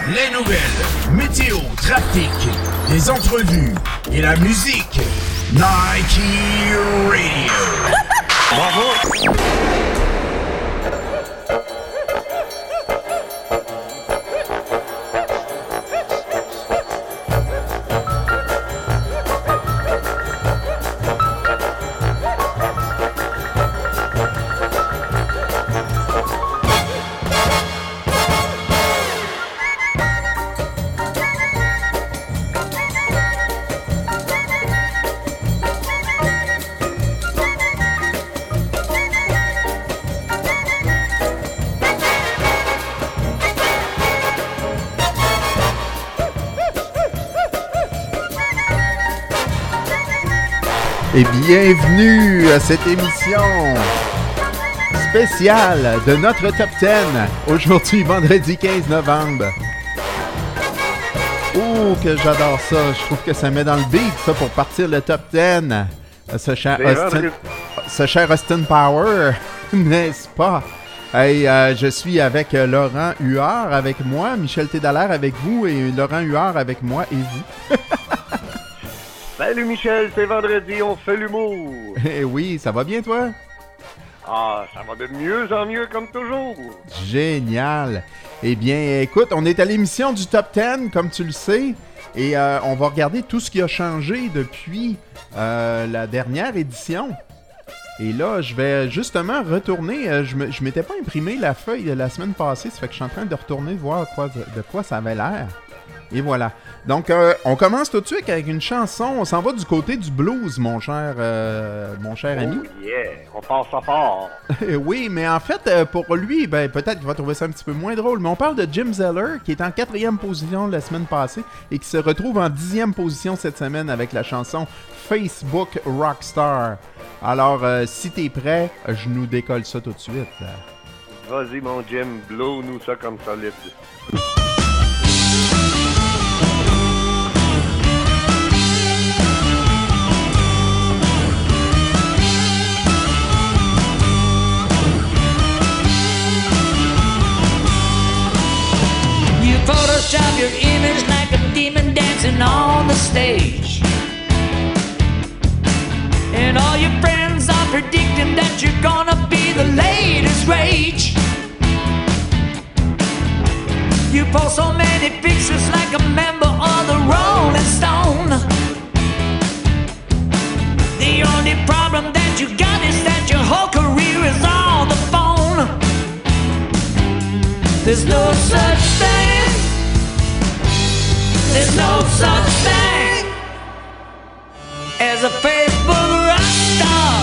Les nouvelles, météo, trafic, les entrevues et la musique. Nike Radio. Bravo. Et bienvenue à cette émission spéciale de notre Top 10. Aujourd'hui, vendredi 15 novembre. Oh, que j'adore ça. Je trouve que ça met dans le beat, ça, pour partir le Top 10. Ce cher Austin Power, n'est-ce pas? Hey, je suis avec Laurent Huard avec moi, Michel Tédallaire avec vous et Laurent Huard avec moi et vous. Salut Michel, c'est vendredi, on fait l'humour. Eh oui, ça va bien toi? Ah, ça va de mieux en mieux comme toujours. Génial. Eh bien, écoute, on est à l'émission du Top 10, comme tu le sais, et on va regarder tout ce qui a changé depuis la dernière édition. Et là, je vais justement retourner, je m'étais pas imprimé la feuille de la semaine passée, ça fait que je suis en train de retourner voir de quoi ça avait l'air. Et voilà. Donc, on commence tout de suite avec une chanson. On s'en va du côté du blues, mon cher ami. Oh yeah, on passe ça fort. Oui, mais en fait, pour lui, ben, peut-être qu'il va trouver ça un petit peu moins drôle. Mais on parle de Jim Zeller, qui est en 4e position la semaine passée et qui se retrouve en 10e position cette semaine avec la chanson Facebook Rockstar. Alors, si t'es prêt, je nous décolle ça tout de suite. Vas-y, mon Jim, blow-nous ça comme solide. Photoshop your image like a demon dancing on the stage. And all your friends are predicting that you're gonna be the latest rage. You post so many pictures like a member of the Rolling Stone. The only problem that you got is that your whole career is on the phone. There's no such thing. There's no such thing as a Facebook rock star.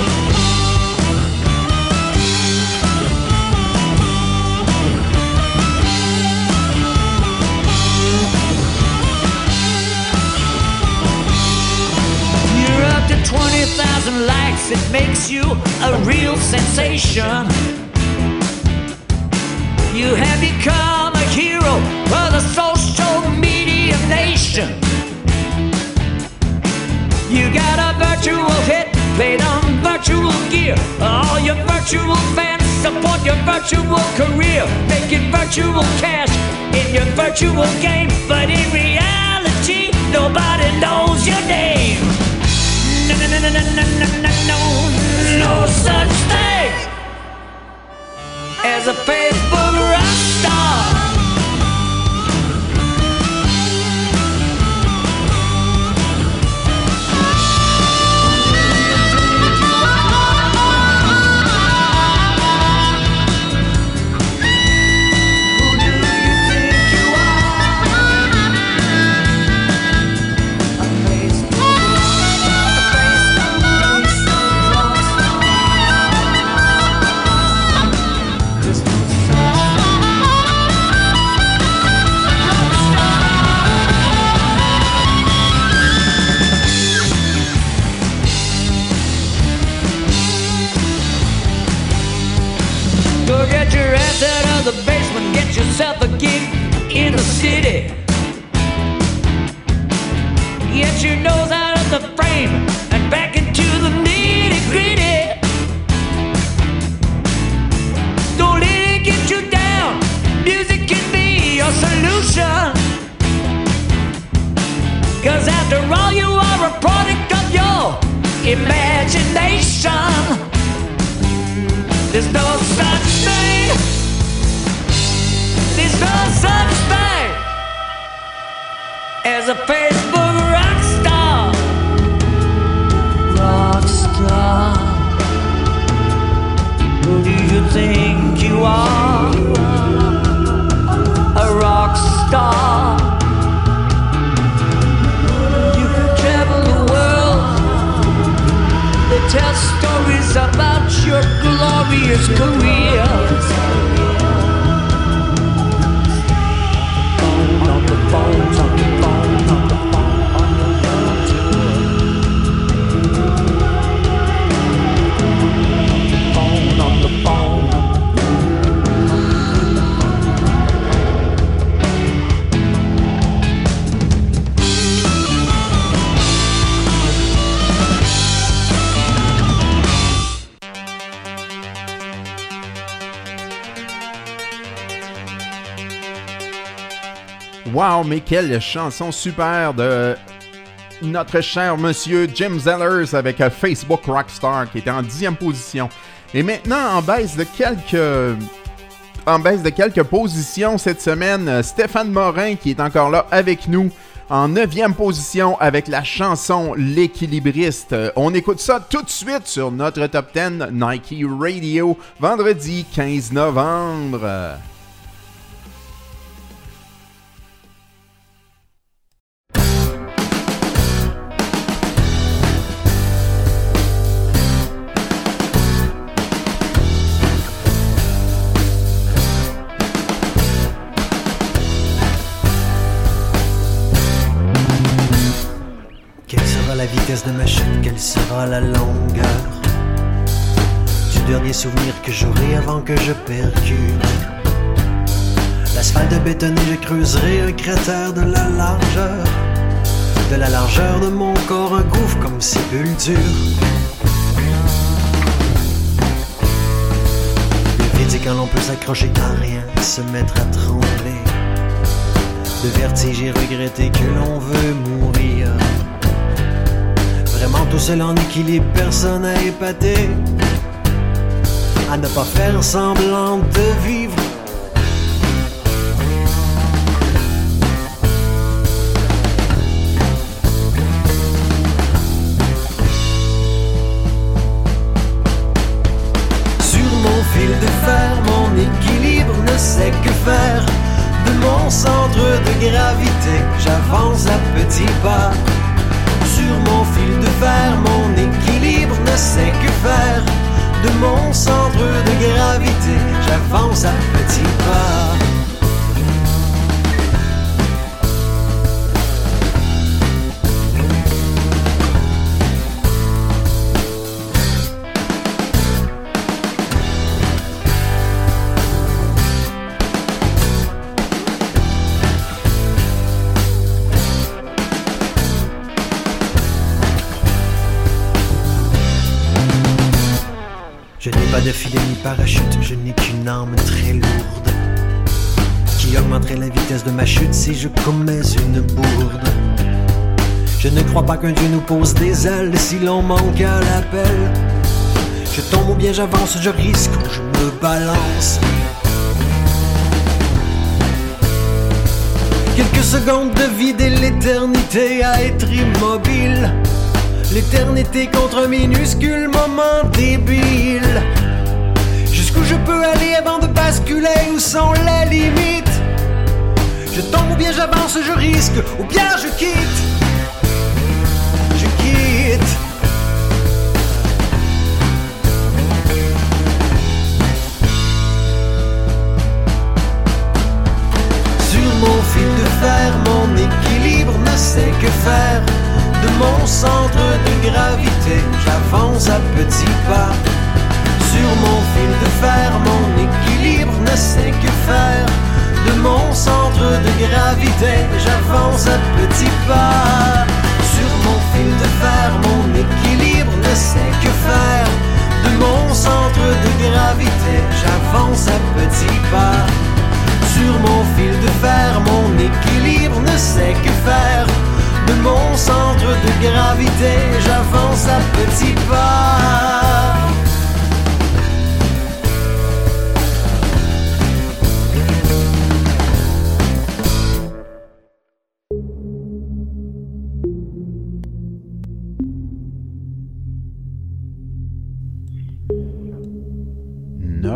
You're up to 20,000 likes, it makes you a real sensation. You have become a hero of the social media nation. You got a virtual hit played on virtual gear. All your virtual fans support your virtual career, making virtual cash in your virtual game. But in reality, nobody knows your name. No, no, no, no, no, no, no, no, no such thing as a Facebook rock star. Yourself a gig in the city. Get your nose out of the frame and back into the nitty gritty. Don't let it get you down. Music can be your solution. 'Cause after all, you are a product of your imagination. There's no such thing. There's no such thing as a Facebook rock star. Rock star. Who do you think you are? A rock star. You can travel the world. They tell stories about your glorious career. On the phone, on the phone, on the phone, on the phone tour. On the phone. Wow, mais quelle chanson super de notre cher monsieur Jim Zellers avec Facebook Rockstar qui était en 10e position. Et maintenant, en baisse de quelques positions cette semaine, Stéphane Morin qui est encore là avec nous en 9e position avec la chanson L'équilibriste. On écoute ça tout de suite sur notre Top 10 Nike Radio, vendredi 15 novembre. La vitesse de ma chute, quelle sera la longueur du dernier souvenir que j'aurai avant que je percute l'asphalte bétonné? Je creuserai un cratère de la largeur de mon corps, un gouffre comme sépulture. Le vide, c'est quand l'on peut s'accrocher à rien, se mettre à trembler. De vertige et regretter que l'on veut mourir. Vraiment tout seul en équilibre, personne à épater, à ne pas faire semblant de vivre. Sur mon fil de fer, mon équilibre ne sait que faire. De mon centre de gravité, j'avance à petits pas. Sur mon fil de fer, mon équilibre ne sait que faire. De mon centre de gravité, j'avance à petits pas. Je n'ai pas de filet ni parachute, je n'ai qu'une arme très lourde qui augmenterait la vitesse de ma chute si je commets une bourde. Je ne crois pas qu'un Dieu nous pose des ailes si l'on manque à l'appel. Je tombe ou bien j'avance, je risque ou je me balance. Quelques secondes de vide et l'éternité à être immobile. L'éternité contre un minuscule moment débile. Jusqu'où je peux aller avant de basculer, où sont les limites? Je tombe ou bien j'avance, je risque, ou bien je quitte. Je quitte. Sur mon fil de fer, mon équilibre ne sait que faire. De mon centre de gravité, j'avance à petits pas. Sur mon fil de fer, mon équilibre ne sait que faire. De mon centre de gravité, j'avance à petits pas. Sur mon fil de fer, mon équilibre ne sait que faire. De mon centre de gravité, j'avance à petits pas. Sur mon fil de fer,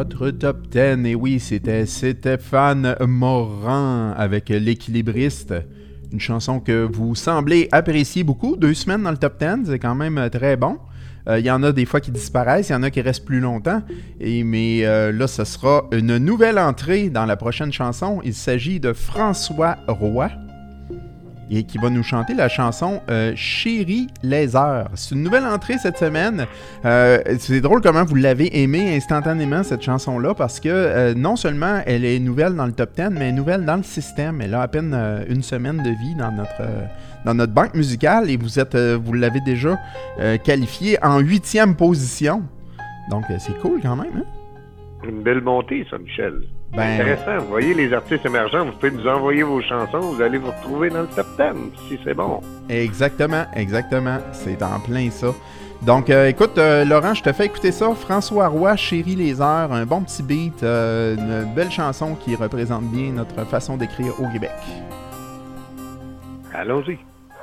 notre top 10. Et oui, c'était Stéphane Morin avec L'équilibriste. Une chanson que vous semblez apprécier beaucoup. 2 semaines dans le top 10, c'est quand même très bon. Il y en a des fois qui disparaissent, il y en a qui restent plus longtemps. Mais là, ce sera une nouvelle entrée dans la prochaine chanson. Il s'agit de François Roy. Et qui va nous chanter la chanson Chérie les heures. C'est une nouvelle entrée cette semaine. C'est drôle comment vous l'avez aimée instantanément, cette chanson-là, parce que non seulement elle est nouvelle dans le top 10, mais elle est nouvelle dans le système. Elle a à peine une semaine de vie dans notre banque musicale et vous l'avez déjà qualifiée en 8e position. Donc c'est cool quand même, hein? Une belle montée, ça, Michel. Ben, intéressant. Vous voyez, les artistes émergents, vous pouvez nous envoyer vos chansons, vous allez vous retrouver dans le top 10, si c'est bon. Exactement. C'est en plein ça. Donc, écoute, Laurent, je te fais écouter ça. François Roy, Chérie les heures, un bon petit beat, une belle chanson qui représente bien notre façon d'écrire au Québec. Allons-y.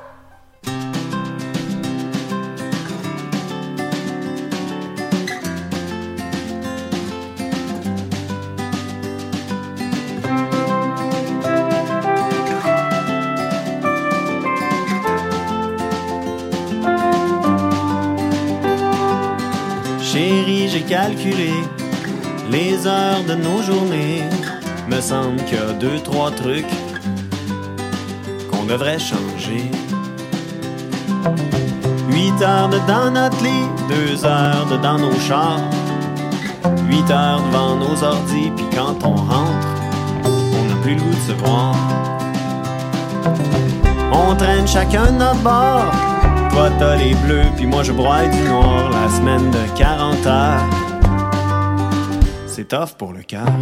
Chérie, j'ai calculé les heures de nos journées. Me semble qu'il y a 2-3 trucs qu'on devrait changer. 8 heures dedans notre lit, 2 heures dedans nos chars, 8 heures devant nos ordis, puis quand on rentre, on n'a plus le goût de se voir. On traîne chacun de notre bord. Toi t'as les bleus, puis moi je broie du noir. La semaine de 40 heures, c'est tough pour le cœur.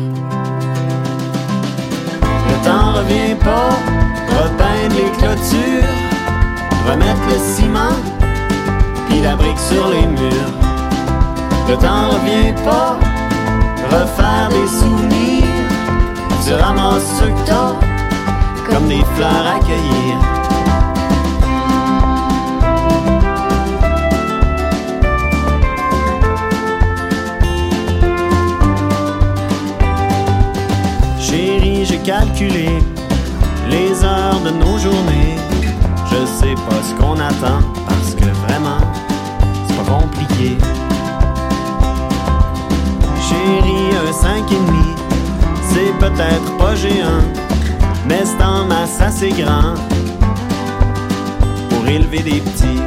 Le temps revient pas, repeindre les clôtures, remettre le ciment, puis la brique sur les murs. Le temps revient pas, refaire des souvenirs. Tu ramasses ce que t'as, comme des fleurs à cueillir. Chérie, j'ai calculé les heures de nos journées. Je sais pas ce qu'on attend, parce que vraiment, c'est pas compliqué. Chérie, un 5,5, c'est peut-être pas géant, mais c'est en masse assez grand pour élever des petits.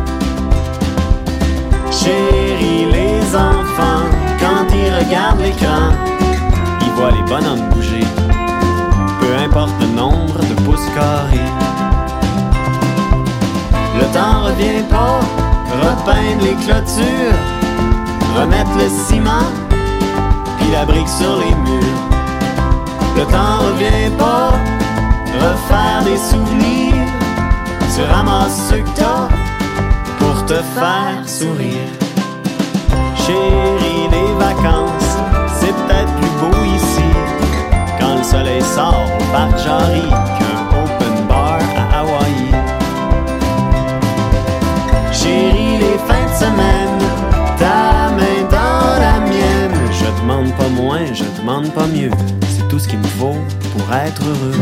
Chérie, les enfants, quand ils regardent l'écran, ils voient les bonhommes bouger, peu importe le nombre de pouces carrés. Le temps revient pas, repeindre les clôtures, remettre le ciment, puis la brique sur les murs. Le temps revient pas, refaire des souvenirs. Tu ramasses ce que t'as pour te faire sourire. Chérie, les vacances, c'est peut-être plus beau ici, quand le soleil sort au parc Jarry, qu'un open bar à Hawaï. Chérie, les fins de semaine, ta main dans la mienne. Je demande pas moins, je demande pas mieux. C'est tout ce qu'il me faut pour être heureux.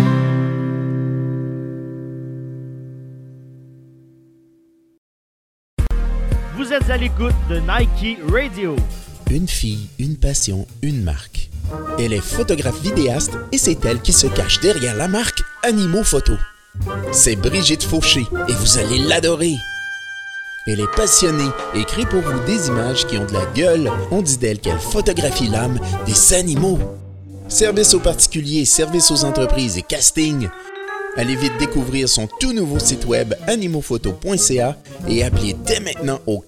Vous êtes à l'écoute de Nike Radio. Une fille, une passion, une marque. Elle est photographe vidéaste et c'est elle qui se cache derrière la marque Animaux Photo. C'est Brigitte Fauché et vous allez l'adorer. Elle est passionnée et crée pour vous des images qui ont de la gueule. On dit d'elle qu'elle photographie l'âme des animaux. Service aux particuliers, service aux entreprises et casting. Allez vite découvrir son tout nouveau site web animauxphoto.ca et appelez dès maintenant au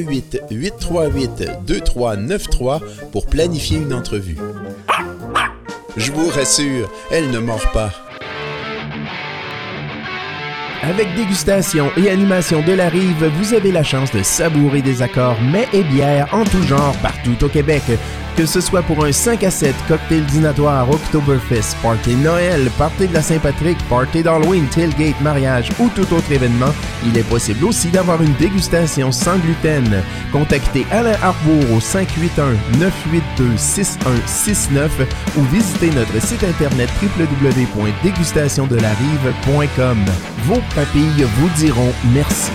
418-838-2393 pour planifier une entrevue. Je vous rassure, elle ne mord pas. Avec dégustation et animation de la rive, vous avez la chance de savourer des accords mets et bières en tout genre partout au Québec. Que ce soit pour un 5 à 7, cocktail dînatoire, Oktoberfest, party de Noël, party de la Saint-Patrick, party d'Halloween, tailgate, mariage ou tout autre événement, il est possible aussi d'avoir une dégustation sans gluten. Contactez Alain Harbour au 581-982-6169 ou visitez notre site internet www.dégustationdelarive.com. Vos papilles vous diront merci.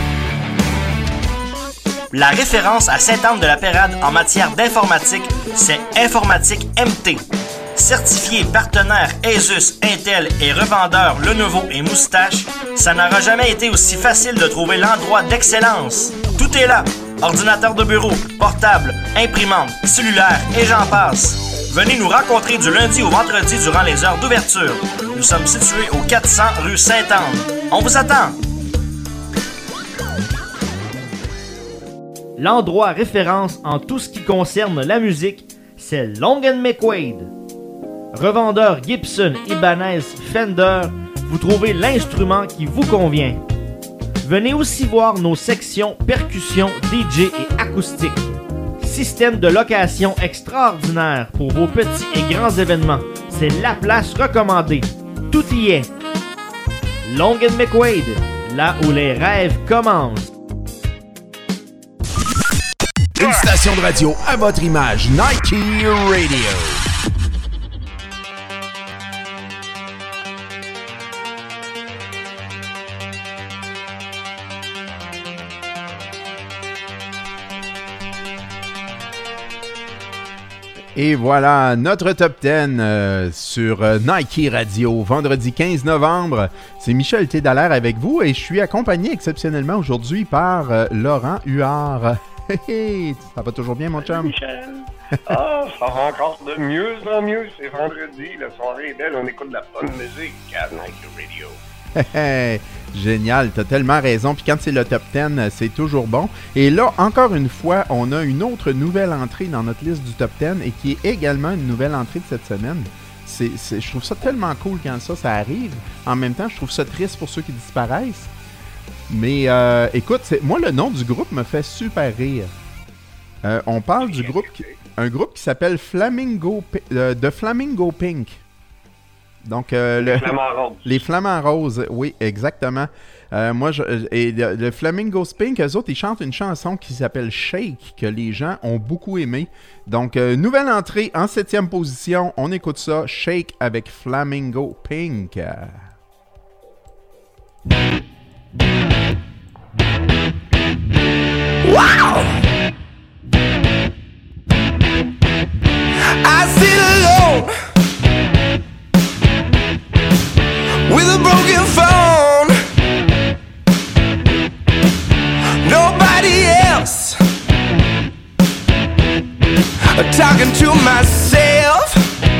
La référence à Sainte-Anne-de-la-Pérade en matière d'informatique, c'est Informatique MT. Certifié partenaire Asus, Intel et revendeur Lenovo et Moustache, ça n'aura jamais été aussi facile de trouver l'endroit d'excellence. Tout est là. Ordinateur de bureau, portable, imprimante, cellulaire et j'en passe. Venez nous rencontrer du lundi au vendredi durant les heures d'ouverture. Nous sommes situés au 400 rue Sainte-Anne. On vous attend! L'endroit référence en tout ce qui concerne la musique, c'est Long & McQuaid. Revendeur Gibson, Ibanez, Fender, vous trouvez l'instrument qui vous convient. Venez aussi voir nos sections percussion, DJ et acoustique. Système de location extraordinaire pour vos petits et grands événements. C'est la place recommandée. Tout y est. Long & McQuaid, là où les rêves commencent. Une station de radio à votre image, Nike Radio. Et voilà, notre top 10 sur Nike Radio, vendredi 15 novembre. C'est Michel T. Dallaire avec vous et je suis accompagné exceptionnellement aujourd'hui par Laurent Huard. Hey, ça va toujours bien, mon chum? Michel. Ah, ça va encore de mieux en mieux. C'est vendredi, la soirée est belle, on écoute de la bonne musique à Nike Radio. Génial, t'as tellement raison. Puis quand c'est le top 10, c'est toujours bon. Et là, encore une fois, on a une autre nouvelle entrée dans notre liste du top 10 et qui est également une nouvelle entrée de cette semaine. Je trouve ça tellement cool quand ça arrive. En même temps, je trouve ça triste pour ceux qui disparaissent. Mais écoute, moi le nom du groupe me fait super rire. On parle du groupe, un groupe qui s'appelle Flamingo Pink. Donc les Flamants Roses. Les Flamants Roses, oui, exactement. Le Flamingo Pink, eux autres, ils chantent une chanson qui s'appelle Shake, que les gens ont beaucoup aimé. Donc, nouvelle entrée en 7e position. On écoute ça, Shake avec Flamingo Pink. Wow! I sit alone with a broken phone. Nobody else. Talking to myself.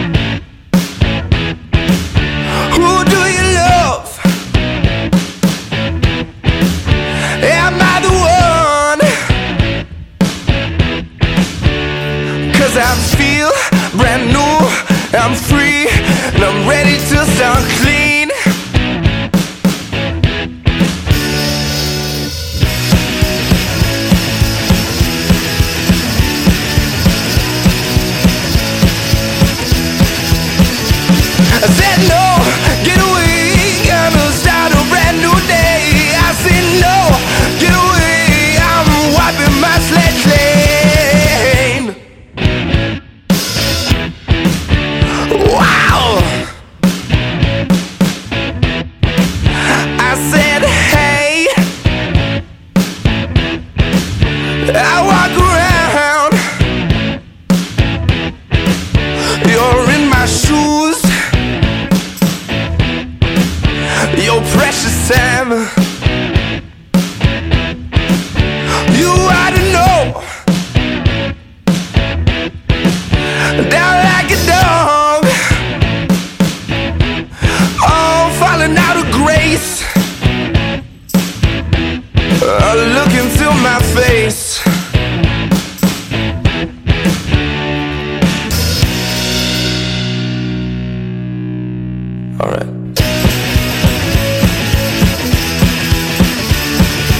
Who do you love? Am I the one? 'Cause I feel brand new, I'm free, and I'm ready to start clean. I said no, get away, gonna start a brand new day. I said no, get away, I'm wiping my slate clean. Wow! I said hey, I walk around, you're in my shoes, your precious time. You ought to know, down like a dog, all falling out of grace. Look into my face. All right.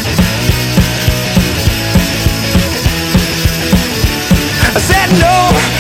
I said no,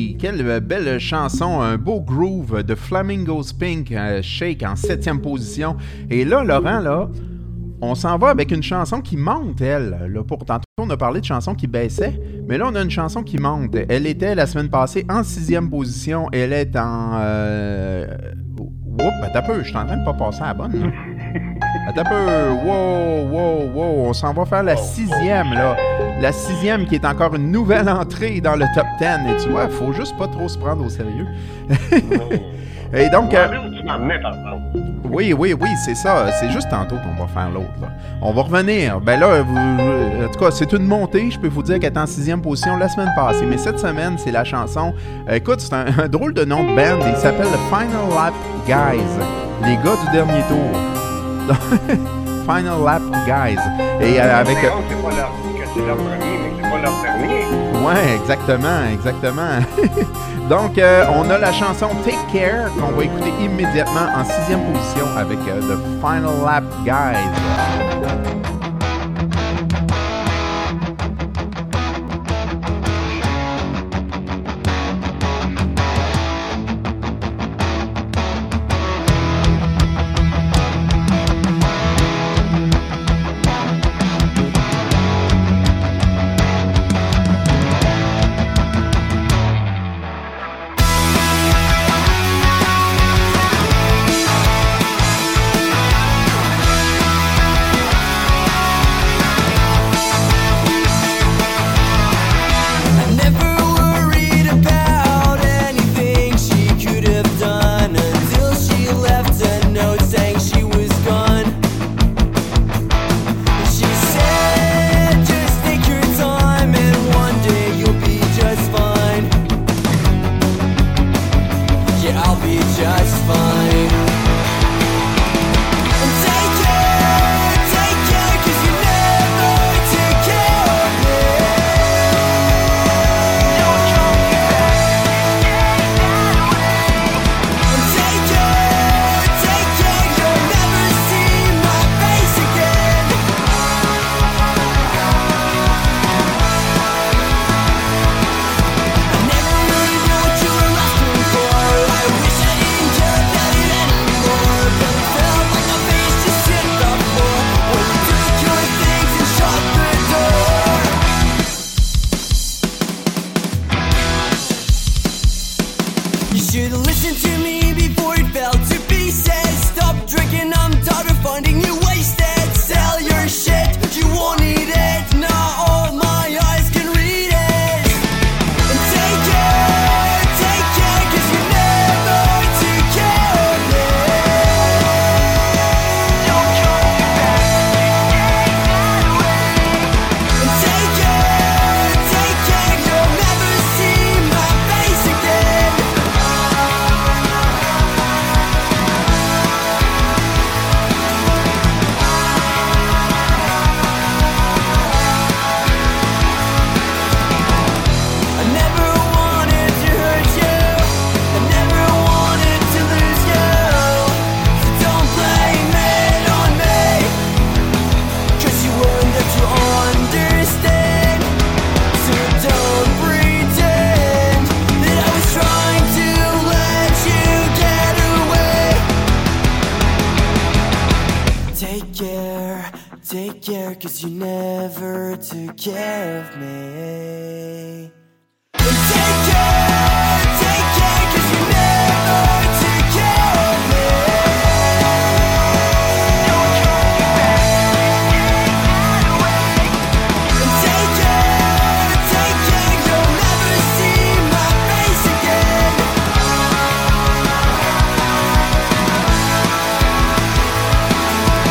oui, quelle belle chanson, un beau groove de Flamingos Pink, Shake en 7e position. Et là, Laurent, là, on s'en va avec une chanson qui monte, elle. Là, pour tantôt, on a parlé de chansons qui baissaient, mais là, on a une chanson qui monte. Elle était la semaine passée en 6e position. Elle est en... Attends un peu, je suis en train de pas passer à la bonne, là. Attends un peu. Wow. On s'en va faire la 6e, là. La 6e qui est encore une nouvelle entrée dans le top 10. Et tu vois, faut juste pas trop se prendre au sérieux. Et donc... Oui, c'est ça. C'est juste tantôt qu'on va faire l'autre, là. On va revenir. Ben là, en tout cas, c'est une montée. Je peux vous dire qu'elle est en 6e position la semaine passée. Mais cette semaine, c'est la chanson... écoute, c'est un drôle de nom de band. Il s'appelle The Final Lap Guys. Les gars du dernier tour. Final Lap Guys. Et avec... C'est leur premier, mais c'est pas leur dernier. Ouais, exactement. Donc, on a la chanson Take Care qu'on va écouter immédiatement en 6e position avec The Final Lap Guys.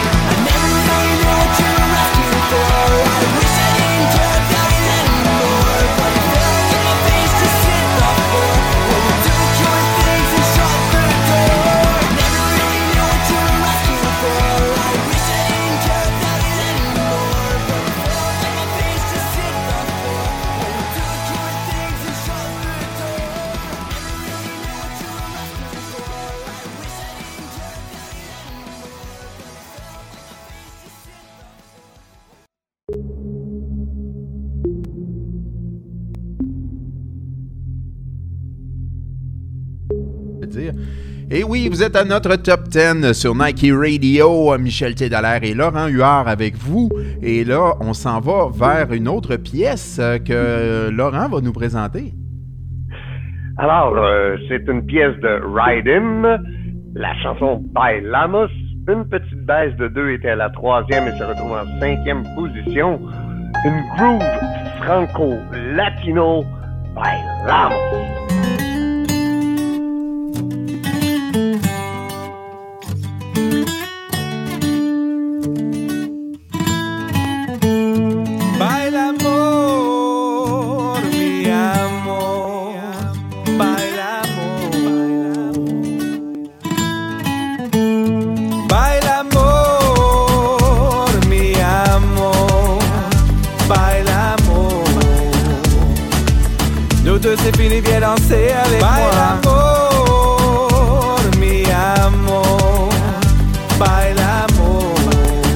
I wish I didn't care about it anymore. peut dire. Et oui, vous êtes à notre Top 10 sur Nike Radio. Michel Tédalaire et Laurent Huard avec vous. Et là, on s'en va vers une autre pièce que Laurent va nous présenter. Alors, c'est une pièce de Ride-In, la chanson Bailamos. Une petite baisse de 2 était à la 3e et se retrouve en 5e position. Une groove franco-latino, Bailamos. C'est fini, viens danser avec moi. Bailamos, mi amor, bailamos.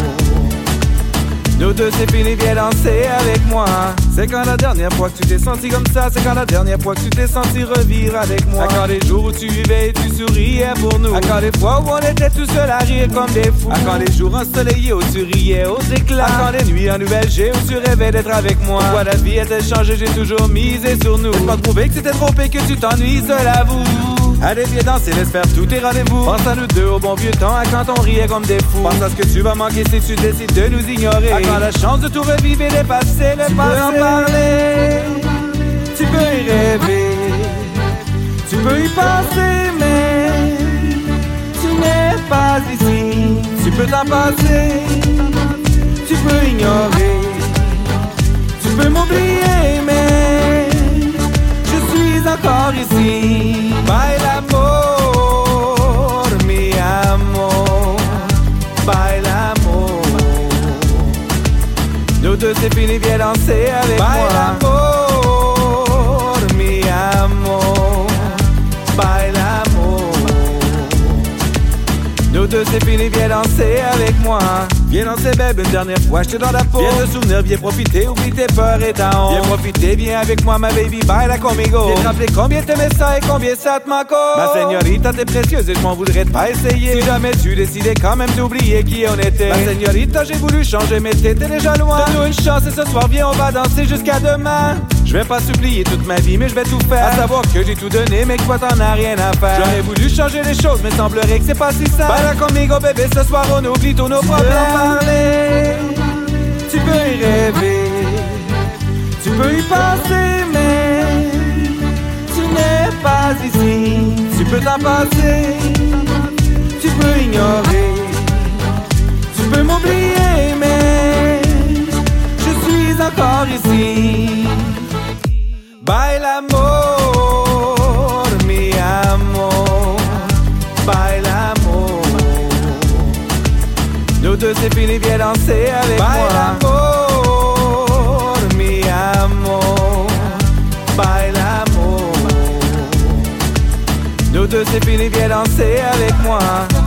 Nous deux, c'est fini, viens danser avec moi. C'est quand la dernière fois que tu t'es senti comme ça. C'est quand la dernière fois que tu t'es senti revivre avec moi. À quand les jours où tu vivais et tu souriais pour nous. À quand les fois où on était tout seul à rire comme des fous. À quand les jours ensoleillés où tu riais aux éclats. À quand les nuits en nouvelle G où tu rêvais d'être avec moi. Pourquoi la vie a-t-elle changé, j'ai toujours misé sur nous. Laisse pas trouver que c'était trop et que tu t'ennuies seul à vous. Allez viens danser, laisse faire tous tes rendez-vous. Pense à nous deux au bon vieux temps, à quand on riait comme des fous. Pense à ce que tu vas manquer si tu décides de nous ignorer. À quand la chance de tout revivre et dépasser le passé. Tu peux en parler, tu peux y rêver, tu peux y penser, mais tu n'es pas ici. Tu peux t'en passer, tu peux ignorer, tu peux m'oublier, mais je suis encore ici. Bailamos, mi amor, bailamos. Nous deux c'est fini, viens danser avec moi. Bailamos, mi amor, bailamos. Nous deux c'est fini, viens danser avec moi. Viens danser babe une dernière fois, j'étais dans la peau. Viens te souvenir, viens profiter, oublie tes peurs et ta honte. Viens profiter, viens avec moi ma baby, baila conmigo. Viens te rappeler combien t'aimais ça et combien ça te manque. Ma señorita t'es précieuse et je m'en voudrais pas essayer. Si jamais tu décidais quand même d'oublier qui on était. Ma señorita j'ai voulu changer mais t'étais déjà loin. Donne-nous une chance et ce soir viens on va danser jusqu'à demain. Je vais pas s'oublier toute ma vie mais je vais tout faire. À savoir que j'ai tout donné mais que toi t'en as rien à faire. J'aurais voulu changer les choses mais semblerait que c'est pas si simple. Baila conmigo bébé ce soir on oublie tous nos problèmes. Tu peux y rêver, tu peux y penser, mais tu n'es pas ici. Tu peux t'en passer, tu peux ignorer, tu peux m'oublier, mais je suis encore ici. Bailamos, mi amor, bailamos. Nous deux c'est fini, viens danser avec moi. Bailamos, mi amor, bailamos. Nous deux c'est fini, viens danser avec moi.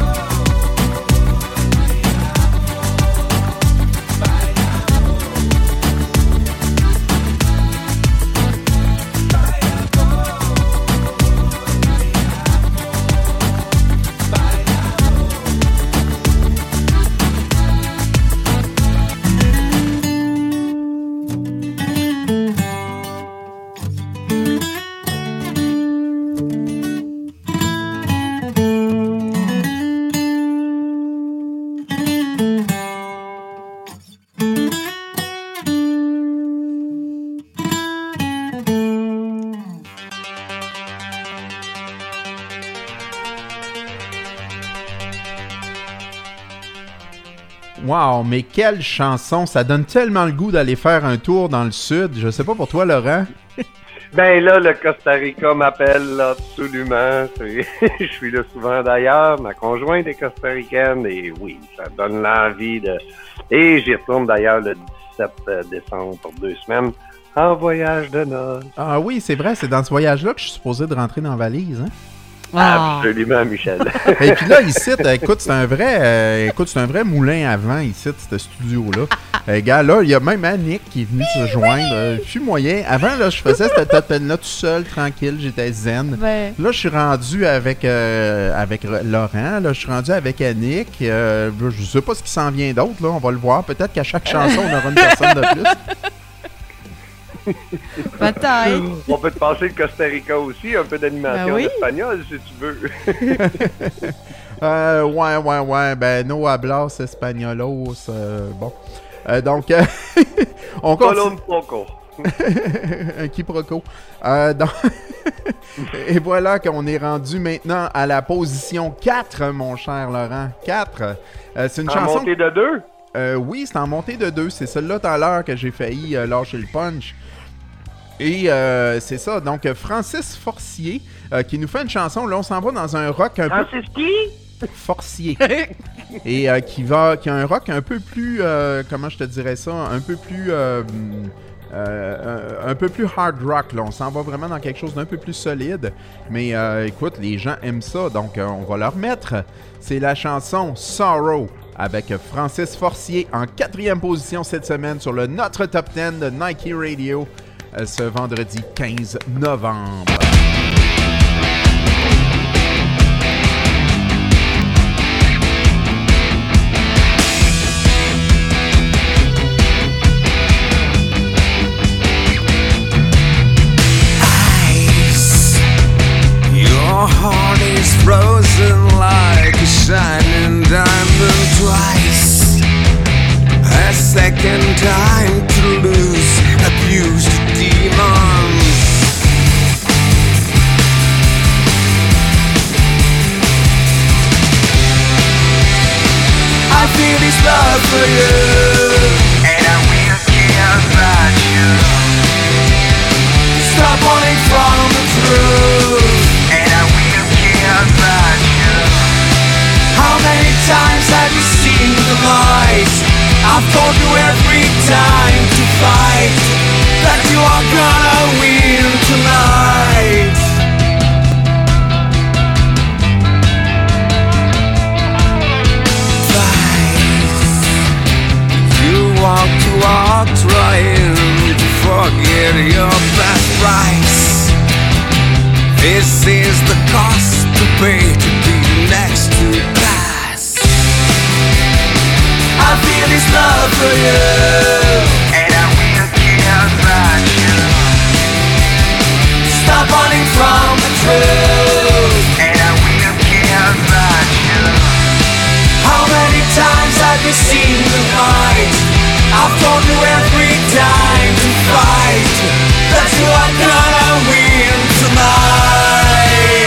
Wow, mais quelle chanson! Ça donne tellement le goût d'aller faire un tour dans le sud. Je sais pas pour toi, Laurent. Ben là, le Costa Rica m'appelle là, absolument. Je suis là souvent d'ailleurs. Ma conjointe est costaricaine et oui, ça donne l'envie de... Et j'y retourne d'ailleurs le 17 décembre pour 2 semaines en voyage de noces. Ah oui, c'est vrai, c'est dans ce voyage-là que je suis supposé de rentrer dans la valise, hein? Absolument, Michel. Et puis là, ici, écoute, c'est un vrai moulin à vent ici, ce studio-là. Gars, là, il y a même Annick qui est venue se joindre. Je suis moyen. Avant, là, je faisais cette top-là tout seul, tranquille, j'étais zen. Ben. Là, je suis rendu avec Laurent. Là, je suis rendu avec Annick. Je sais pas ce qui s'en vient d'autre, là. On va le voir. Peut-être qu'à chaque chanson, on aura une personne de plus. Peut-être. On peut te passer le Costa Rica aussi, un peu d'animation en espagnol si tu veux. Ouais. Ben, no hablas españolos. Bon. Donc, on continue. Un quiproquo. Et voilà qu'on est rendu maintenant à la position 4, mon cher Laurent. 4. C'est une chanson. En montée de 2? Oui, c'est en montée de 2. C'est celle-là tout à l'heure que j'ai failli lâcher le punch. Et c'est ça. Donc, Francis Forcier qui nous fait une chanson. Là, on s'en va dans un rock un peu... Francis qui? Forcier. Et qui a un rock un peu plus... comment je te dirais ça? Un peu plus hard rock. Là. On s'en va vraiment dans quelque chose d'un peu plus solide. Mais écoute, les gens aiment ça. Donc, on va leur mettre. C'est la chanson Sorrow avec Francis Forcier en 4e position cette semaine sur le Notre Top 10 de Nike Radio ce vendredi 15 novembre. Your heart is frozen like a shining diamond twice. A second time to lose abused demons. I feel this love for you, and I will care about you. Stop running from the truth, and I will care about you. How many times have you seen the light? I've told you every time to fight, that you are gonna win tonight. Fight. You walk, trying to forget your past price. This is the cost to pay to be next to pass. I feel this love for you, and I will care about you. Stop running from the truth, and I will care about you. How many times have you seen the light? I've told you every time to fight, that you are gonna win tonight.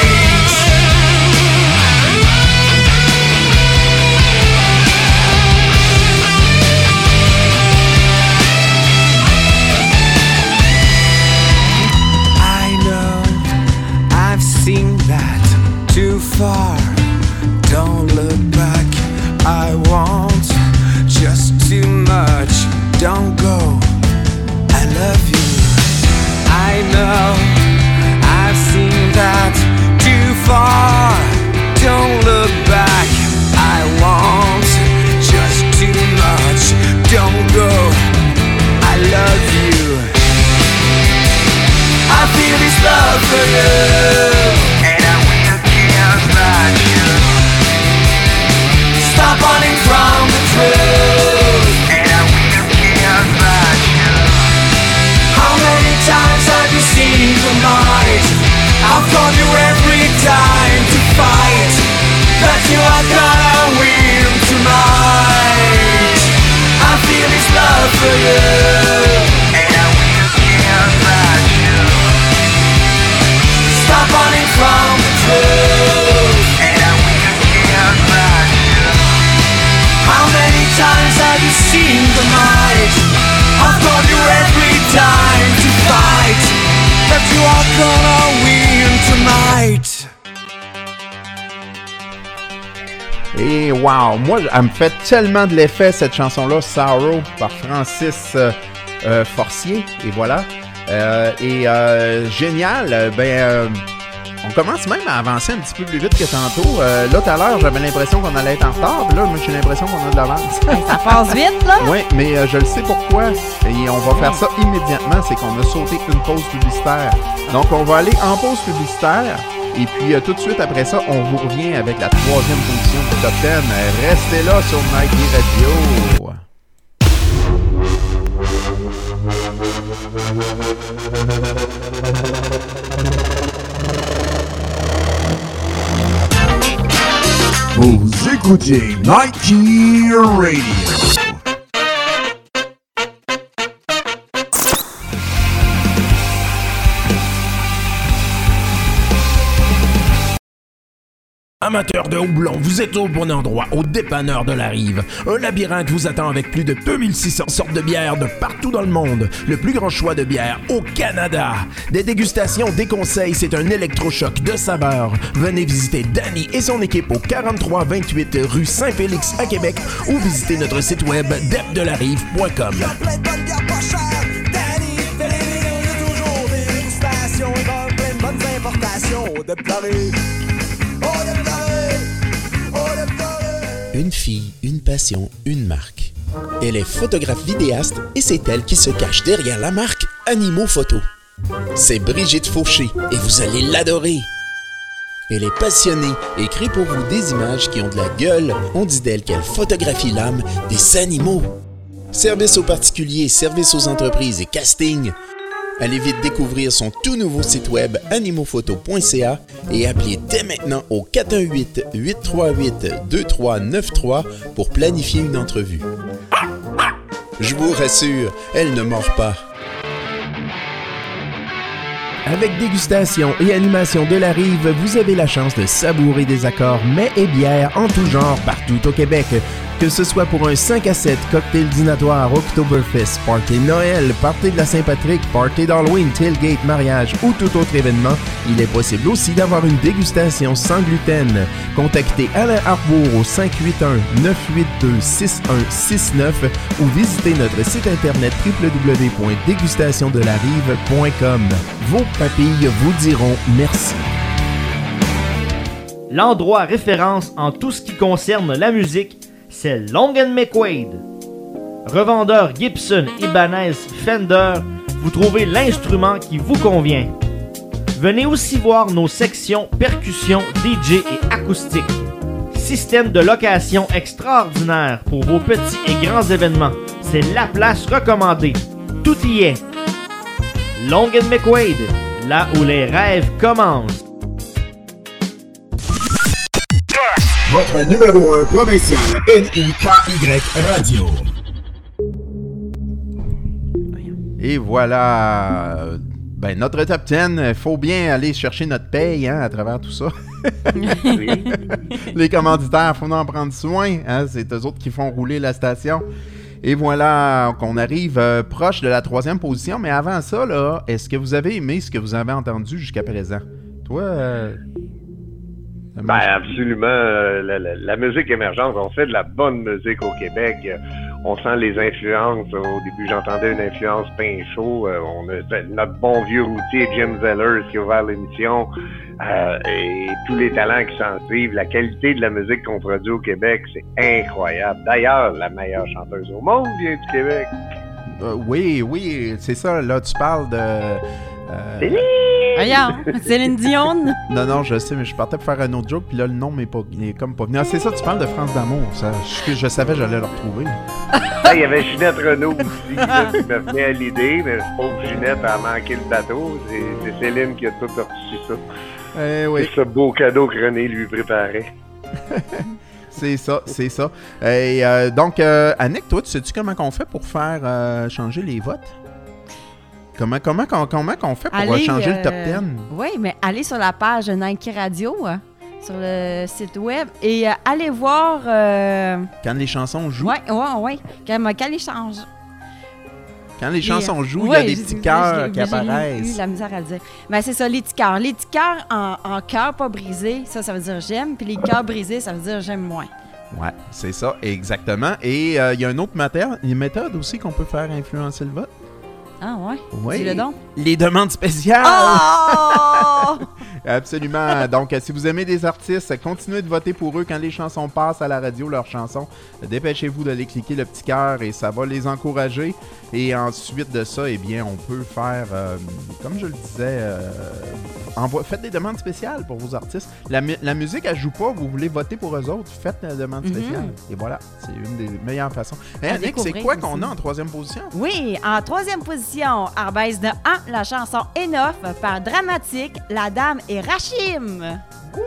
Seen that too far. Don't look back. I want just too much. Don't go. I love you. I know I've seen that too far. Don't look back. I want just too much. Don't go. I love you. I feel this love for you, and I will care about you. Stop running from the truth, and I will care about you. How many times have you seen the light? I've told you every time to fight, that you are gonna win tonight. I feel this love for you, and I will care about you. Stop running from the truth, and I will care about you. How many times have you seen the light? I've told you every time to fight, that you are gonna win tonight. Et wow, moi, elle me fait tellement de l'effet cette chanson-là, Sorrow, par Francis Forcier, et voilà. Génial, On commence même à avancer un petit peu plus vite que tantôt. Là, tout à l'heure, j'avais l'impression qu'on allait être en retard. Puis là, moi, j'ai l'impression qu'on a de l'avance. Ça passe vite, là? Oui, mais je le sais pourquoi. Et on va faire ça immédiatement. C'est qu'on a sauté une pause publicitaire. Donc, on va aller en pause publicitaire. Et puis, tout de suite après ça, on vous revient avec la 3e position du Top 10. Restez là sur Nike Radio. Vous écoutez Nike Radio. Amateurs de houblon, vous êtes au bon endroit, au dépanneur de la Rive. Un labyrinthe vous attend avec plus de 2600 sortes de bières de partout dans le monde. Le plus grand choix de bières au Canada. Des dégustations, des conseils, c'est un électrochoc de saveurs. Venez visiter Danny et son équipe au 4328 rue Saint-Félix à Québec ou visitez notre site web depdelarive.com. Une fille, une passion, une marque. Elle est photographe vidéaste et c'est elle qui se cache derrière la marque Animaux Photo. C'est Brigitte Fauché et vous allez l'adorer. Elle est passionnée et crée pour vous des images qui ont de la gueule. On dit d'elle qu'elle photographie l'âme des animaux. Service aux particuliers, service aux entreprises et casting. Allez vite découvrir son tout nouveau site web animauxphoto.ca et appelez dès maintenant au 418-838-2393 pour planifier une entrevue. Je vous rassure, elle ne mord pas. Avec dégustation et animation de la Rive, vous avez la chance de savourer des accords mets et bières en tout genre partout au Québec. Que ce soit pour un 5 à 7, cocktail dînatoire, Oktoberfest, party Noël, party de la Saint-Patrick, party d'Halloween, tailgate, mariage ou tout autre événement, il est possible aussi d'avoir une dégustation sans gluten. Contactez Alain Harbour au 581-982-6169 ou visitez notre site internet www.dégustationdelarive.com. Vos papilles vous diront merci. L'endroit référence en tout ce qui concerne la musique, c'est Long & McQuaid. Revendeur Gibson, Ibanez, Fender, vous trouvez l'instrument qui vous convient. Venez aussi voir nos sections percussion, DJ et acoustique. Système de location extraordinaire pour vos petits et grands événements. C'est la place recommandée. Tout y est. Long & McQuaid, là où les rêves commencent. Votre numéro 1 provincial, NIKY Radio. Et voilà. Ben, notre top 10, il faut bien aller chercher notre paye à travers tout ça. Les commanditaires, il faut en prendre soin. C'est eux autres qui font rouler la station. Et voilà qu'on arrive proche de la 3e position. Mais avant ça, là, est-ce que vous avez aimé ce que vous avez entendu jusqu'à présent? Toi, ben, absolument. La musique émergente, on fait de la bonne musique au Québec. On sent les influences. Au début, j'entendais une influence Pinchot. On a notre bon vieux routier Jim Zellers qui a ouvert l'émission. Et tous les talents qui s'en suivent. La qualité de la musique qu'on produit au Québec, c'est incroyable. D'ailleurs, la meilleure chanteuse au monde vient du Québec. Oui, c'est ça. Là, tu parles de... Voyons, Céline Dion. Non, je sais, mais je partais pour faire un autre joke, puis là, le nom n'est comme pas venu. Ah, c'est ça, tu parles de France d'amour, ça. Je savais, j'allais le retrouver. Il y avait Ginette Renaud aussi, là, qui me venait à l'idée, mais pauvre Ginette a manqué le bateau. C'est Céline qui a tout reçu ça. Oui. C'est ce beau cadeau que René lui préparait. C'est ça. Et donc, Annick, toi, tu sais-tu comment on fait pour faire changer les votes? Comment qu'on fait pour changer le top 10? Oui, mais allez sur la page Nike Radio, sur le site web, et allez voir... Quand les chansons jouent? Oui. Quand les chansons... Quand les chansons jouent, il y a des petits cœurs qui apparaissent. J'ai eu la misère à le dire. Mais c'est ça, les petits cœurs. Les petits cœurs en cœur pas brisé, ça veut dire j'aime, puis les cœurs brisés, ça veut dire j'aime moins. Ouais, c'est ça, exactement. Et il y a une autre méthode aussi qu'on peut faire influencer le vote. Ah ouais? Oui. Dis-le donc. Les demandes spéciales! Oh! Absolument. Donc, si vous aimez des artistes, continuez de voter pour eux quand les chansons passent à la radio, leurs chansons. Dépêchez-vous d'aller cliquer le petit cœur et ça va les encourager. Et ensuite de ça, eh bien, on peut faire, comme je le disais, faites des demandes spéciales pour vos artistes. La musique, elle joue pas, vous voulez voter pour eux autres, faites la demande spéciale. Et voilà, c'est une des meilleures façons. Nick, c'est quoi qu'on a en troisième position? Oui, en troisième position, à base de 1, la chanson Enough par Dramatique, La Dame et Rachim.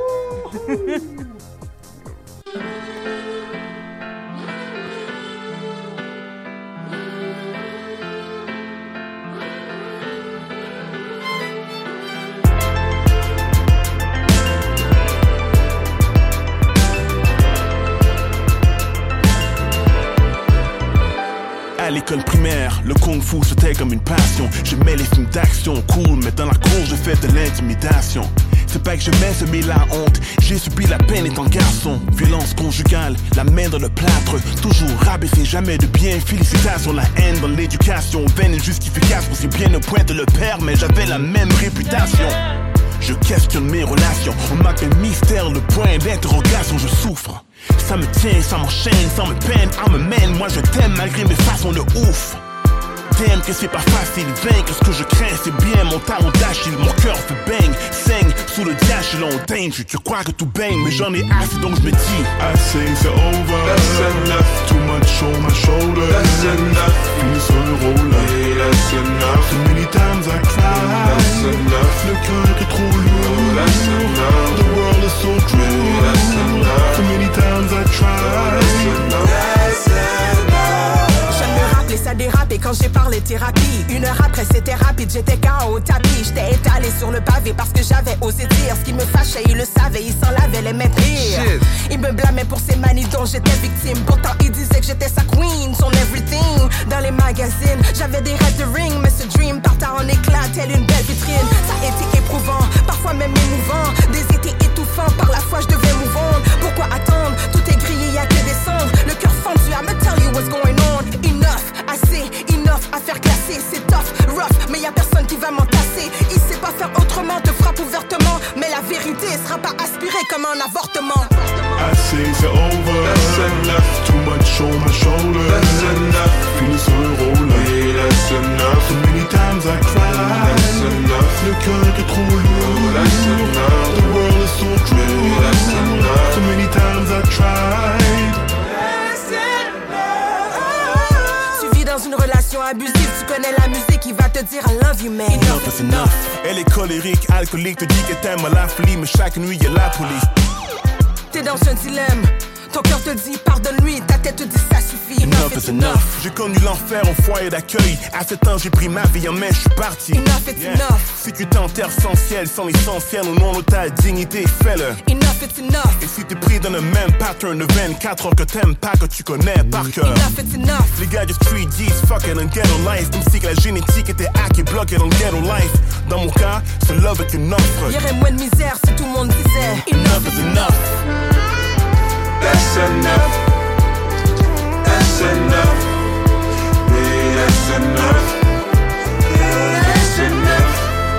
À l'école primaire, le kung-fu c'était comme une passion. J'aimais les films d'action, cool, mais dans la cour je fais de l'intimidation. C'est pas que je m'ai semé la honte, j'ai subi la peine étant garçon. Violence conjugale, la main dans le plâtre, toujours rabaissé, jamais de bien. Félicitations, la haine dans l'éducation, vaine et justification. C'est bien le point de le père, mais j'avais la même réputation. Je questionne mes relations, on m'appelle mystère, le point d'interrogation, je souffre. Ça me tient, ça m'enchaîne, ça me peine, ah me mène, moi je t'aime malgré mes façons de ouf. Damn que c'est pas facile, vaincre ce que je crains, c'est bien mon talon d'Achille, mon cœur fait bang, saigne sous le diachylon danger. Tu crois que tout baigne, mais j'en ai assez donc je me dis assez, c'est over, that's enough, too much on my shoulder, that's enough, fini sur le roller, that's enough, too many times I cry, that's enough, le cœur est trop lourd, that's enough, the world is so cruel, that's enough, too many times I try, that's enough, that's enough. Ça dérape et quand j'ai parlé thérapie, une heure après c'était rapide, j'étais KO au tapis. J'étais étalé sur le pavé parce que j'avais osé dire ce qui me fâchait, il le savait, il s'en lavait les mains pires. Il me blâmait pour ces manies dont j'étais victime. Pourtant il disait que j'étais sa queen, son everything. Dans les magazines, j'avais des rêves de ring, mais ce dream partait en éclat telle une belle vitrine. Ça a été éprouvant, parfois même émouvant. Des étés étouffants, par la foi je devais move on. Pourquoi attendre? Tout est grillé, y'a que des cendres. Le cœur fendu, I'ma tell you what's going on. Enough, assez, enough, à faire classer. C'est tough, rough, mais y'a personne qui va m'entasser. Il sait pas faire autrement, te frappe ouvertement. Mais la vérité sera pas aspirée comme un avortement. I say it's over, that's enough, too much on my shoulder, that's enough, fini sur le roller, that's enough, too many times I cry, that's enough, le cœur est trop lourd, that's enough, the world is so cruel, that's enough, too many times I tried, that's enough. Tu vis dans une relation abusive, tu connais la musique, il va te dire I love you man. Enough is enough. Elle est colérique, alcoolique, te dit que t'aimes la folie, mais chaque nuit y'a la police. T'es dans un dilemme, ton cœur te dit pardonne-lui, ta tête te dit ça suffit. Enough is enough. J'ai connu l'enfer au foyer d'accueil. À 7 ans j'ai pris ma vie en main, je suis parti. Enough is enough. Si tu t'enterres sans ciel, sans l'essentiel, au nom de ta dignité, fais-le. Enough is enough. Et si t'es pris dans le même pattern de 24 heures que t'aimes pas, que tu connais par cœur. Enough is enough. Les gars du street G's, fuck it and ghetto life. Comme si que la génétique était hack et bloquée dans le ghetto life. Dans mon cas, ce love est une offre. Y'aurait moins de misère si tout le monde disait Enough is enough. That's enough. That's enough. Yeah, that's enough. That's enough.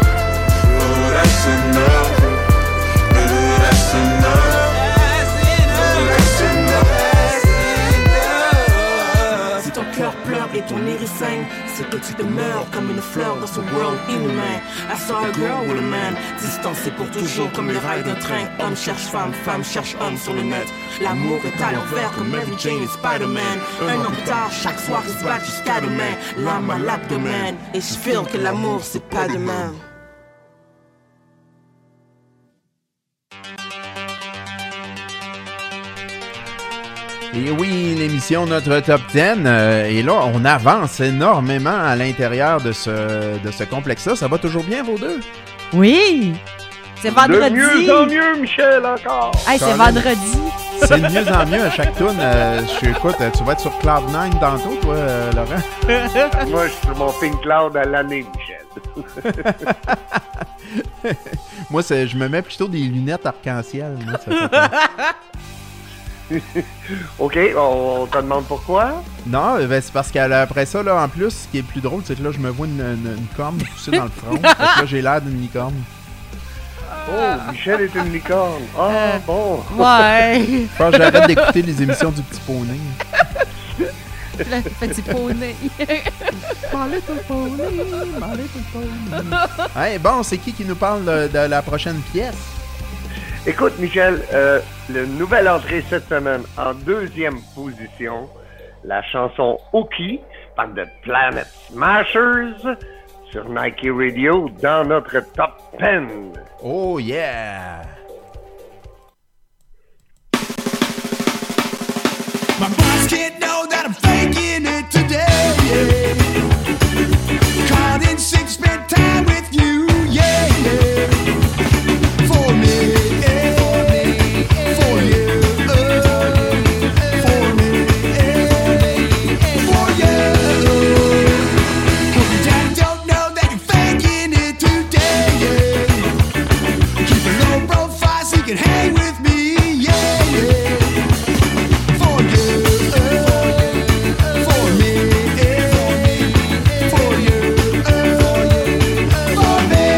Oh, that's enough. Yeah, that's enough. That's enough. Si ton cœur pleure et ton iris saigne, c'est que tu demeures comme une fleur dans ce world inhumain. I saw a girl with a man, distancé pour toujours comme les rails d'un train. Homme cherche femme, femme cherche homme sur le net. L'amour est à l'envers comme Mary Jane et Spider-Man. Un an plus tard, chaque soir ils se battent jusqu'à demain. L'âme à l'abdomen, et je feel que l'amour c'est pas demain. Et oui, l'émission Notre Top 10, et là, on avance énormément à l'intérieur de ce complexe-là. Ça va toujours bien, vos deux? Oui! C'est vendredi! De mieux en mieux, Michel, encore! Hey, c'est vendredi! C'est de mieux en mieux à chaque tourne. Écoute, tu vas être sur Cloud9 tantôt, toi, Laurent? Moi, je suis sur mon Pink Cloud à l'année, Michel. Moi, je me mets plutôt des lunettes arc-en-ciel. Moi, ça OK, on te demande pourquoi? Non, ben c'est parce qu'après ça, là, en plus, ce qui est plus drôle, c'est que là, je me vois une corne poussée dans le front. Fait que là, j'ai l'air d'une licorne. Oh, Michel est une licorne. Ah, bon. Ouais. Je pense que j'arrête d'écouter les émissions du Petit Poney. Le Petit Poney. My little pony, my little pony. Hey, bon, c'est qui nous parle de la prochaine pièce? Écoute, Michel, le nouvel entrée cette semaine en 2e position, la chanson Ookie par The Planet Smashers sur Nike Radio dans notre Top 10. Oh yeah! My boss can't know that I'm faking it today, yeah. Caught in 6, spent time with you, yeah, yeah. For me, for you, for me, for you. Hope your dad don't know that you're faking it today, yeah. Keep a low profile so you can hang with me, yeah, yeah. For you, for me, for you, for me.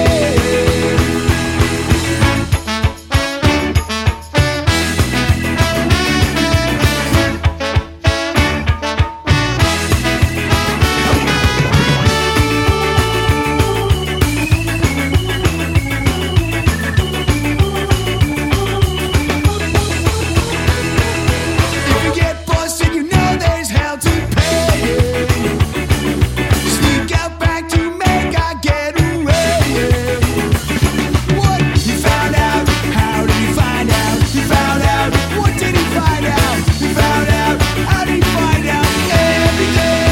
If you get busted, you know there's hell to pay. Sneak out back to make our getaway. What you found out? How did you find out? You found out. What did he find out? You found out. How did he find out? Everything.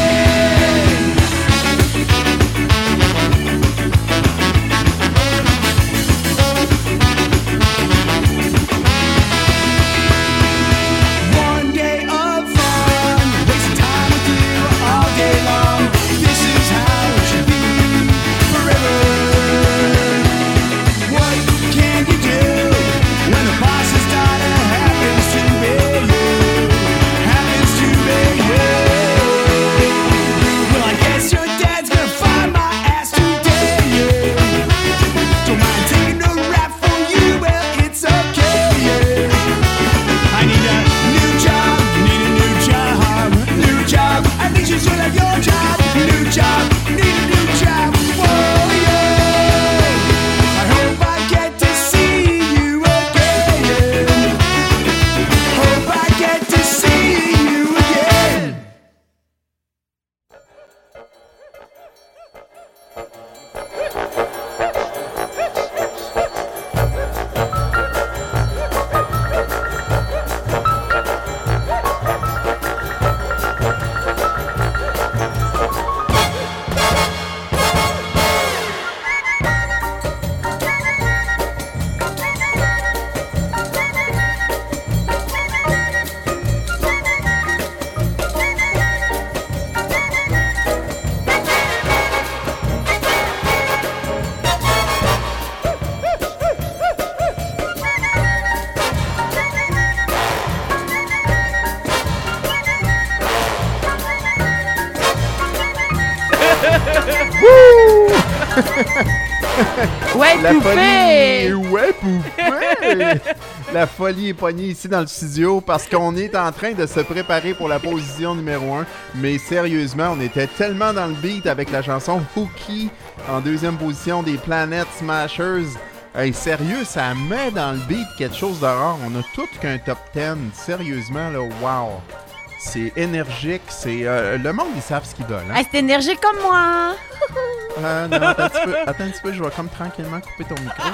One day of fun, wasting time with you all day long. This is how it should be forever. What can you do when the boss's daughter happens to be you? Happens to be you. Well, I guess your dad's gonna find my ass today, yeah. Don't mind taking a rap for you, well, it's okay, yeah. I need a new job, need a new job, new job. I think you should have your job, new job, need a new job. Whoa, yeah. I hope I get to see you again. Hope I get to see you again. Ouais, La poupée! folie! Ouais, poupée! La folie est pognée ici dans le studio parce qu'on est en train de se préparer pour la position numéro 1. Mais sérieusement, on était tellement dans le beat avec la chanson Ookie en 2e position des Planet Smashers. Hey, sérieux, ça met dans le beat quelque chose de rare. On a tout qu'un top 10. Sérieusement, là, wow! C'est énergique, c'est... le monde, ils savent ce qu'ils veulent. Hein? Hey, c'est énergique comme moi! Non, attends un petit peu, je vais comme tranquillement couper ton micro.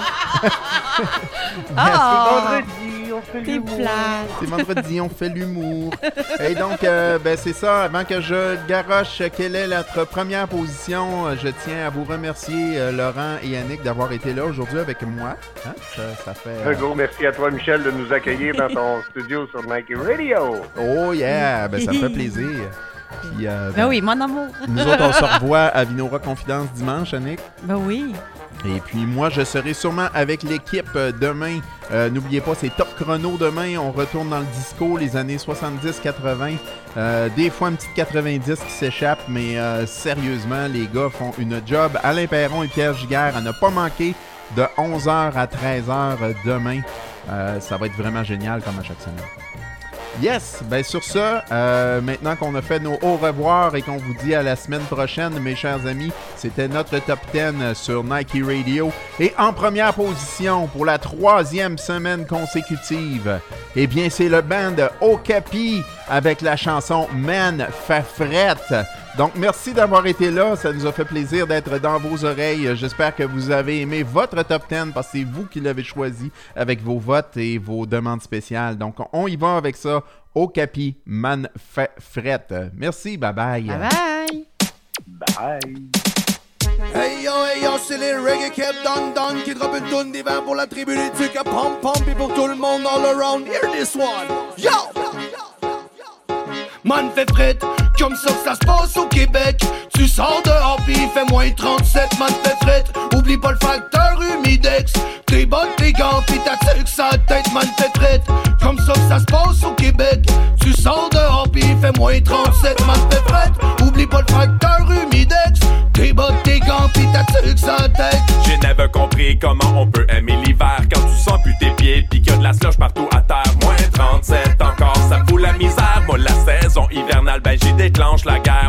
Vendredi, on fait T'es l'humour. plate. C'est vendredi, on fait l'humour. Et donc, ben c'est ça. Avant que je garoche quelle est notre première position, je tiens à vous remercier, Laurent et Yannick, d'avoir été là aujourd'hui avec moi. Hein? Ça fait... Un gros merci à toi, Michel, de nous accueillir dans ton studio sur Nike Radio. Oh yeah! Ben ça me fait plaisir. Puis, Ben oui, mon amour. Nous autres, on se revoit à Vinora Confidence dimanche, Yannick. Ben oui. Et puis moi, je serai sûrement avec l'équipe demain. N'oubliez pas, c'est Top Chrono demain. On retourne dans le disco, les années 70-80. Des fois, une petite 90 qui s'échappe, mais sérieusement, les gars font une job. Alain Perron et Pierre Giguère à ne pas manquer de 11h à 13h demain. Ça va être vraiment génial comme à chaque semaine. Yes! Ben sur ça, maintenant qu'on a fait nos au revoir et qu'on vous dit à la semaine prochaine, mes chers amis, c'était notre Top 10 sur Nike Radio. Et en première position, pour la 3e semaine consécutive, eh bien, c'est le band Okapi avec la chanson Man Fafrette. Donc, merci d'avoir été là. Ça nous a fait plaisir d'être dans vos oreilles. J'espère que vous avez aimé votre Top 10 parce que c'est vous qui l'avez choisi avec vos votes et vos demandes spéciales. Donc, on y va avec ça. Okapi, Man Fafrette. Merci, bye-bye. Bye-bye. Bye. Hey yo, c'est les Reggae Cap Don qui drop une toune d'hiver pour la tribu des Tucs à Pom Pom et pour tout le monde all around. Hear this one. Yo! Man fait fret, comme ça que ça se passe au Québec. Tu sors dehors pis il fait moins 37, man fait fret. Oublie pas le facteur humidex. Tes bottes, tes gants pis ta tuque sa tête, man fait fret. Comme ça que ça se passe au Québec. Tu sors dehors pis il fait moins 37, man fait fret. Oublie pas le facteur humidex. Tes bottes, tes gants pis ta tuque sa tête. J'ai never compris comment on peut aimer l'hiver quand tu sens plus tes pieds pis qu'il y a de la slush partout à terre. Moins 37 encore, ça fout la misère. Moi la saison hivernale, ben j'y déclenche la guerre.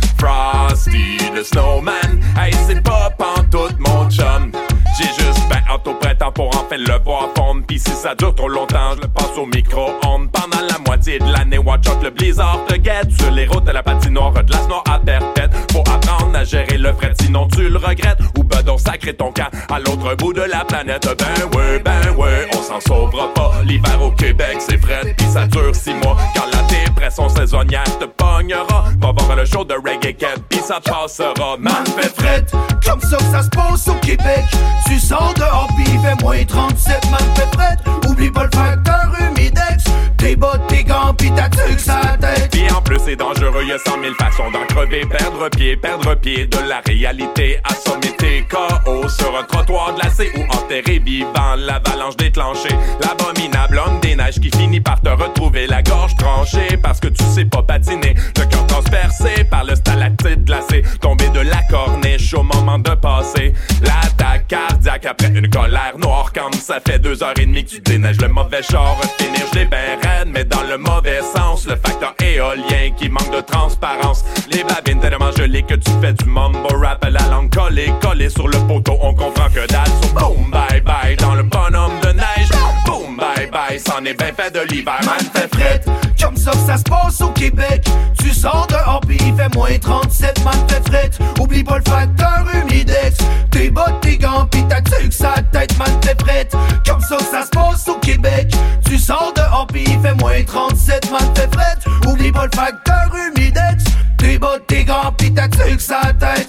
Frosty the Snowman, hey c'est pas pantoute mon chum. J'ai juste ben hâte au printemps pour enfin le voir fondre. Pis si ça dure trop longtemps, je le passe au micro-ondes. Pendant la moitié de l'année, watch out, le blizzard te guette. Sur les routes de la patinoire, de la snow à perpète. Faut apprendre à gérer le fret, sinon tu le regrettes. Ou ben donc sacrer ton camp à l'autre bout de la planète. Ben ouais, on s'en sauvera pas. L'hiver au Québec c'est fret, pis ça dure 6 mois. Quand la dépression saisonnière te pognera, va voir le show de Reggae Cat, pis ça passera. Man fait fret, comme ça que ça se passe au Québec. Tu sors dehors pis il fait moins 37, man fait fret. Oublie pas le facteur humidex. Tes bottes, tes gants pis ta tuque sa tête. Pis en plus c'est dangereux, y'a 100 000 façons d'en crever. Perdre pied de la réalité. Assommer tes KO sur un trottoir glacé ou enterré vivant l'avalanche déclenchée. L'abominable homme des neiges qui finit par te retrouver la gorge tranchée parce que tu sais pas patiner. Le cœur transpercé par le stalactite glacé. Tombé de la corniche au moment de passer. L'attaque cardiaque après une colère noire. Quand ça fait 2h30 que tu déneiges le mauvais genre. Finir je l'ai ben raide mais dans le mauvais sens. Le facteur éolien qui manque de transparence. Les babines tellement gelées que tu fais du mumble rap. La langue collée sur le poteau. On comprend que dalle. So boom bye bye dans le bonhomme de neige. Boom bye bye, c'en est bien fait de l'hiver. Man fait fret, comme ça que ça se passe au Québec. Tu sors dehors pis il fait moins 37, man fait fret. Oublie pas le facteur humidex. Tes bottes, tes gants pis ta tuque sa tête, man fait fret. Comme ça que ça se passe au Québec. Tu sors dehors pis il fait moins 37, man fait fret. Oublie pas le facteur humidex. Tes bottes, tes gants pis ta tuque sa tête.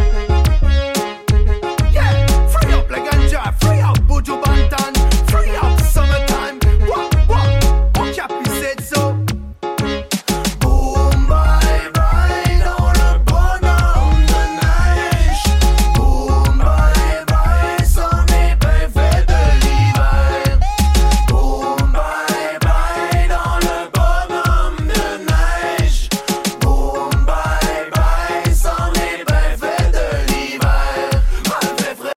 Yeah, free up la ganja, free up Buju Banton, free up summertime. On capit c'est ça. Boom bye bye dans le bonhomme de neige. Boom bye bye sans les bienfaits de l'hiver. Boom bye bye dans le bonhomme de neige. Boom bye bye sans les bienfaits de l'hiver. Mal fait frais.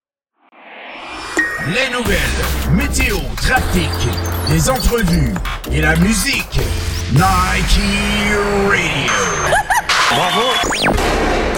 Les nouvelles, météo, trafic, les entrevues et la musique. Nike Radio. Bravo!